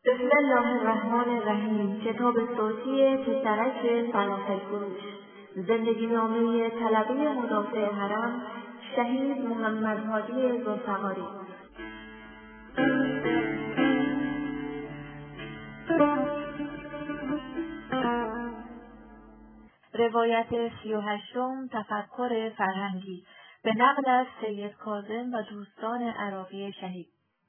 بسم الله الرحمن الرحیم. کتاب صوتی پسرک فلافل فروش، زندگی نامه طلبه مدافع حرم شهید محمد هادی ذوالفقاری. روایت 38 تفکر فرهنگی به نقل از سید کاظم و دوستان عراقی شهید.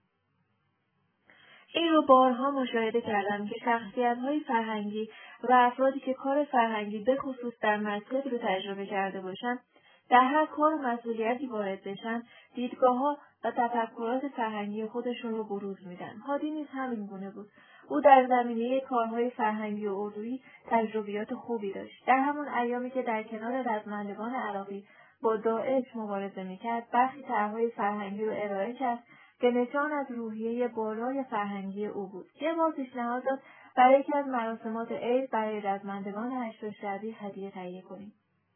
این رو بارها مشاهده کردم که شخصیت‌های فرهنگی و افرادی که کار فرهنگی به خصوص در مطلبی رو تجربه کرده باشند، در هر کار و مسئولیتی وارد بشن، دیدگاه‌ها و تفکرات فرهنگی خودشون رو بروز میدن. هادی نیز همین گونه بود. او در زمینه کارهای فرهنگی و اردویی تجربیات خوبی داشت. در همون ایامی که در کنار رزمندگان عراقی با داعش مبارزه میکرد، برخی طرح‌های فرهنگی رو ارائه کرد که نشان از روحیه بالای فرهنگی او بود. یه بار پیشنهاد داد برای یکی از مراسمات عید برای رزمندگان 8 شعبی هدیه تهیه کنیم.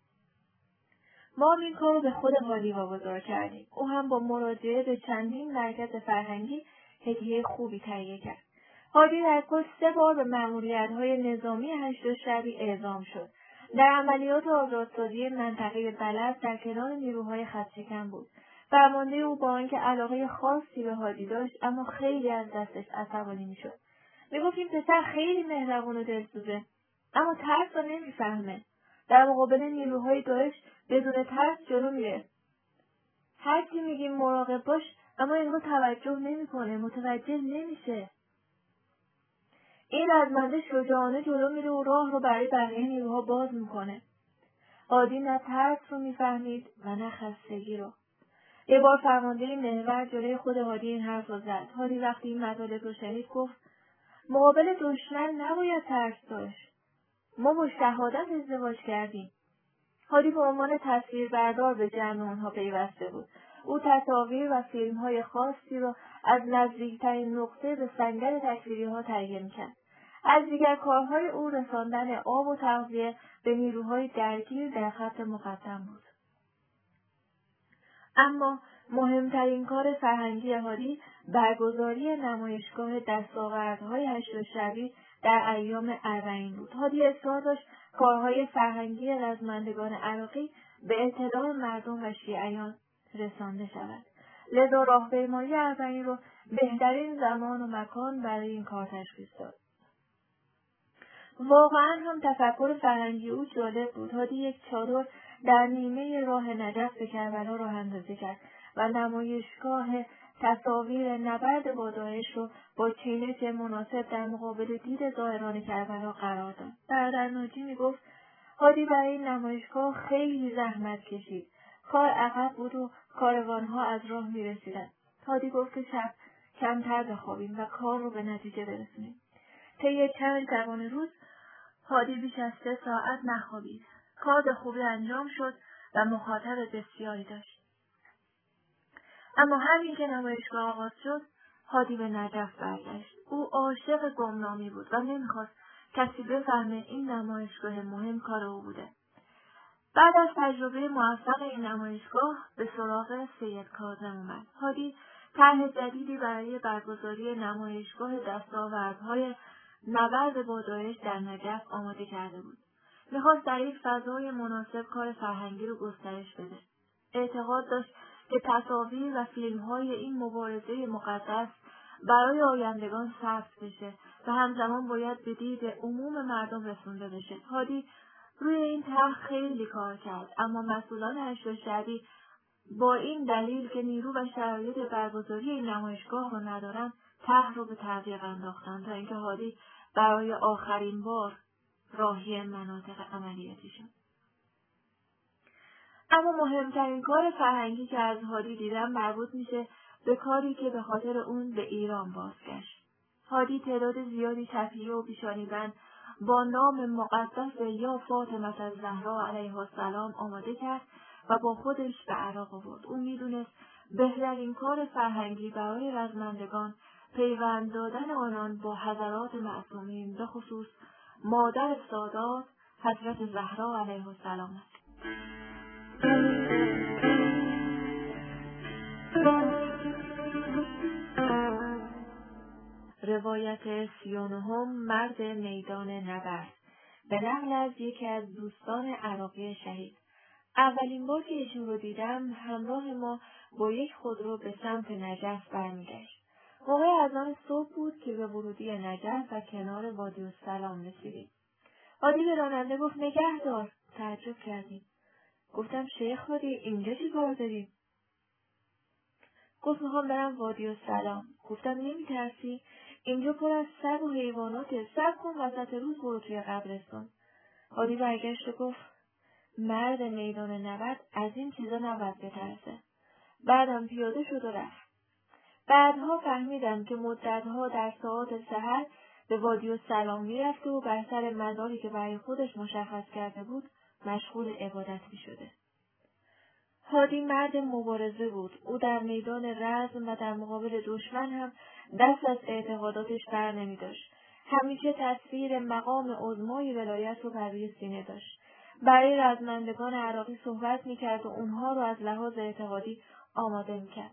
ما این کار رو به خود هادی واگذار کردیم. او هم با مراجعه به چندین مرکز فرهنگی هدیه خوبی تهیه کرد. هادی در کل 3 بار به مأموریت‌های نظامی 8 شعبی اعزام شد. در عملیات آزادسازی منطقه بلد در کنار نیروهای خط‌شکن بود. فرمانده او با آنکه علاقه خاصی به هادی داشت، اما خیلی از دستش عصبانی میشد. میگفت این پسر خیلی مهربون و دلسوزه، اما ترس رو نمیفهمه. در مقابل نیروهای داعش بدون ترس جلو میره. هرچی میگیم مراقب باش، اما انگار توجه نمیکنه، متوجه نمیشه. این رزمنده شجاعانه جلو میره و راه رو برای بقیه نیروها باز میکنه. هادی نه ترس رو میفهمید و نه خستگی رو. یه بار فرمانده محور جلوی خود هادی این حرف رو زد. هادی وقتی این مطالب رو شنید گفت مقابل دشمن نباید ترس داشت. ما با شهادت ازدواج کردیم. هادی به عنوان تصویربردار به جمع اونها پیوسته بود. او تصاویر و فیلم‌های خاصی رو از نزدیکترین نقطه به سنگر تصویری‌ها تهیه می‌کرد. از دیگر کارهای او رساندن آب و تغذیه به نیروهای درگیر در خط مقدم بود. اما مهمترین کار فرهنگی هادی برگزاری نمایشگاه دستاوردهای 8 شعبی در ایام اربعین بود. هادی اصرار داشت کارهای فرهنگی رزمندگان عراقی به اطلاع مردم و شیعیان رسانده شود. لذا راهپیمایی اربعین رو بهترین زمان و مکان برای این کار تشخیص داد. واقعا هم تفکر فرهنگی او جالب بود. هادی یک چادر در نیمه راه نجف به کربلا راه اندازی کرد و نمایشگاه تصاویر نبرد با داعش رو با چینش مناسب در مقابل دید زائران کربلا قرار داد. برادر ناجی میگفت هادی برای این نمایشگاه خیلی زحمت کشید. کار عقب بود و کاروانها از راه میرسیدن. هادی گفت که شب کمتر بخوابیم و کار رو به نتیجه برسونیم. طی چند شبانه روز هادی بیش از 3 ساعت نخوابید. کار به خوبی انجام شد و مخاطب بسیاری داشت. اما همین که نمایشگاه آغاز شد، هادی به نجف برگشت. او عاشق گمنامی بود و نمیخواست کسی بفهمه این نمایشگاه مهم کار او بوده. بعد از تجربه موفق این نمایشگاه به سراغ سید کاظم اومد. هادی طرح جدیدی برای برگزاری نمایشگاه دستاوردهای نبرد با داعش در نجف آماده کرده بود. میخواست در یک فضای مناسب کار فرهنگی رو گسترش بده. اعتقاد داشت که تصاویر و فیلم‌های این مبارزه مقدس برای آیندگان ثبت بشه و همزمان باید به دید عموم مردم رسونده بشه. هادی روی این طرح خیلی کار کرد، اما مسئولان 8 شعبی با این دلیل که نیرو و شرایط برگزاری این نمایشگاه رو ندارن، طرح رو به تعویق انداختن تا اینکه هادی برای آخرین بار راهی مناطق عملیاتی شد. اما مهمترین کار فرهنگی که از هادی دیدم مربوط میشه به کاری که به خاطر اون به ایران بازگشت. هادی تعداد زیادی شفیع و پیشانیبند با نام مقدس یا فاطمه الزهرا علیها السلام آماده کرد و با خودش به عراق آورد. او میدونست بهترین کار فرهنگی برای رزمندگان پیوند دادن آنان با حضرات معصومین، به خصوص مادر سادات حضرت زهرا علیها السلام است. روایت 39 مرد میدان نبرد به نقل از یکی از دوستان عراقی شهید. اولین بار که ایشون رو دیدم همراه ما با یک خودرو به سمت نجف برمیگشت. موقع اذان صبح بود که به ورودی نجف و کنار وادی السلام رسیدیم. هادی به راننده گفت نگهدار. تعجب کردیم. گفتم شیخ هادی اینجا چی کار داریم؟ گفت میخوام برم وادی السلام. گفتم نمیترسی؟ اینجا پر از سگ و حیواناته. صبر کن وسط روز برو توی قبرستان. هادی برگشت و گفت مرد میدان نبرد از این چیزا نباید بترسه. بعدم پیاده شد و رفت. بعدها فهمیدم که مدتها در ساعات سحر به وادی السلام میرفته و بر سر مزاری که برای خودش مشخص کرده بود مشغول عبادت میشده. هادی مرد مبارزه بود. او در میدان رزم و در مقابل دشمن هم دست از اعتقاداتش بر نمی داشت. همیشه تصویر مقام عظمای ولایت رو بر روی سینه داشت. برای رزمندگان عراقی صحبت میکرد و اونها رو از لحاظ اعتقادی آماده میکرد.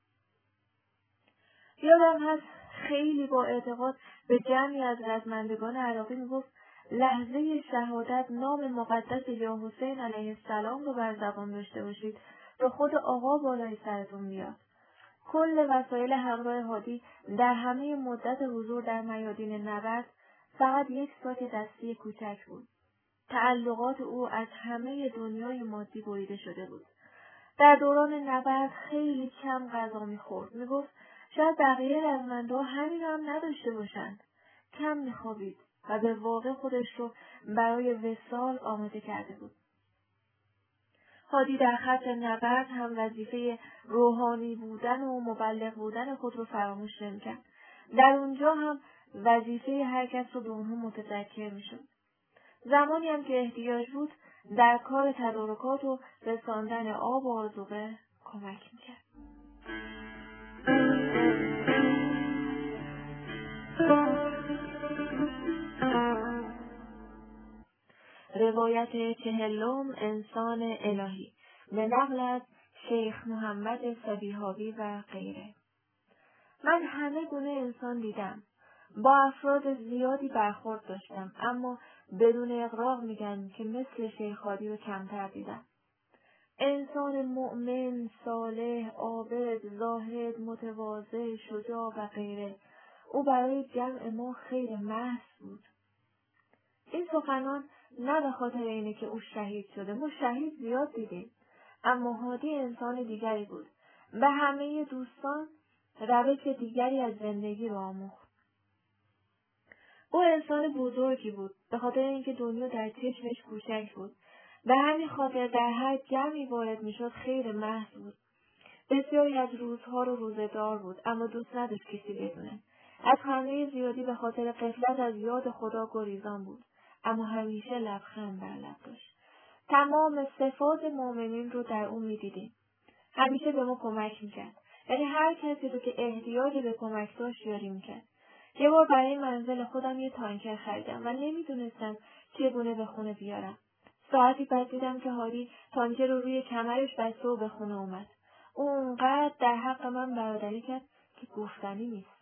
یادم هست خیلی با اعتقاد به جمعی از رزمندگان عراقی میگفت لحظه شهادت نام مقدس یا حسین علیه السلام رو بر زبان داشته باشید تا خود آقا بالای سرتون بیاد. کل وسایل همراه هادی در همه مدت حضور در میادین نبرد فقط یک ساک دستی کوچک بود. تعلقات او از همه دنیای مادی بریده شده بود. در دوران نبرد خیلی کم غذا می‌خورد. میگفت شاید بقیه رزمنده همین هم نداشته باشند. کم می‌خوابید و به واقع خودش رو برای وصال آماده کرده بود. هادی در خط نبرد هم وظیفه روحانی بودن و مبلغ بودن خود رو فراموش نمی‌کرد. در اونجا هم وظیفه هر کس رو به اونها متذکر می‌شد. زمانی هم که احتیاج بود در کار تدارکات و رساندن آب و آذوقه کمک می‌کرد. روایت 40 انسان الهی به نقل از شیخ محمد صبیحاوی و غیره. من همه گونه انسان دیدم. با افراد زیادی برخورد داشتم، اما بدون اغراق میگن که مثل شیخ هادی رو کمتر دیدم. انسان مؤمن، صالح، عابد، زاهد، متواضع، شجاع و غیره. او برای جمع ما خیر محض بود. این سخنان نه به خاطر اینه که او شهید شده. ما شهید زیاد دیدیم، اما هادی انسان دیگری بود. به همه دوستان روش دیگری از زندگی را آموخت. او انسان بزرگی بود به خاطر اینکه دنیا در چشمش کوچک بود. به همین خاطر در هر جمعی وارد میشد خیر محض بود. بسیاری از روزها رو روزه‌دار بود، اما دوست نداشت کسی بدونه. از خنده زیادی به خاطر غفلت از یاد خدا گریزان بود، اما همیشه لبخند بر لب داشت. تمام صفات مؤمنین رو در او می‌دیدیم. همیشه به ما کمک می‌کرد. یعنی هر کسی رو که احتیاج به کمک داشت یاری می‌کرد. یه بار برای منزل خودم یه تانکر خریدم و نمی‌دونستم چگونه به خونه بیارم. ساعتی بعد دیدم که هادی تانکر رو روی کمرش بسته و به خونه اومد. او اونقدر در حق من برادری کرد که گفتنی نیست.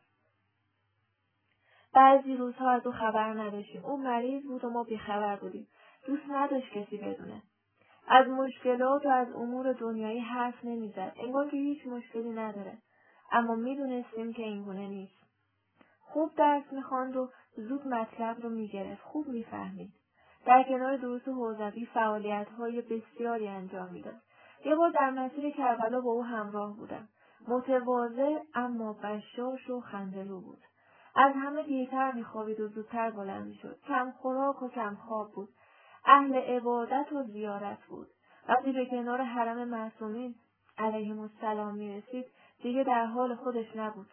بعضی روزها از او خبر نداشتیم. او مریض بود و ما بیخبر بودیم. دوست نداشت کسی بدونه. از مشکلات و از امور دنیایی حرف نمیزد. انگار که هیچ مشکلی نداره. اما میدونستیم که اینگونه نیست. خوب درس میخواند و زود مطلب رو میگرفت. خوب میفهمید. در کنار دروس حوزوی فعالیت‌های بسیاری انجام میداد. یه بار در مسیر کربلا با او همراه بودم. متواضع اما بشاش و خنده‌لو بود. از همه دیرتر میخوابید و زودتر بلند میشد. کم خوراک و کم خواب بود. اهل عبادت و زیارت بود. وقتی به کنار حرم معصومین علیهم السلام میرسید دیگه در حال خودش نبود.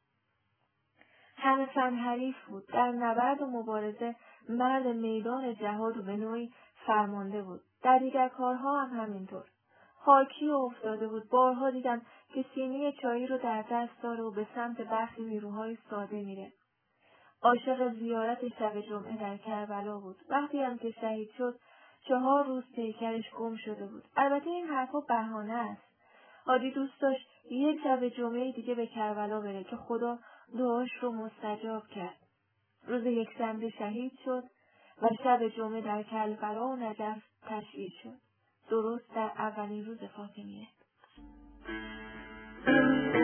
همه فن حریف بود. در نبرد و مبارزه مرد میدان جهاد و به نوعی فرمانده بود. در دیگر کارها هم همینطور. خاکی و افتاده بود. بارها دیدم که سینی چایی رو در دست داره و به سمت برخی نیروهای ساده میره. عاشق زیارت شب جمعه در کربلا بود. وقتی هم که شهید شد 4 روز پیکرش گم شده بود. البته این حرفا بهانه است. هادی دوست داشت یک شب جمعه دیگه به کربلا بره که خدا دعاش رو مستجاب کرد. روز یکشنبه شهید شد و شب جمعه در کربلا و نجف تشییع شد. درست در اولین روز فاطمیه.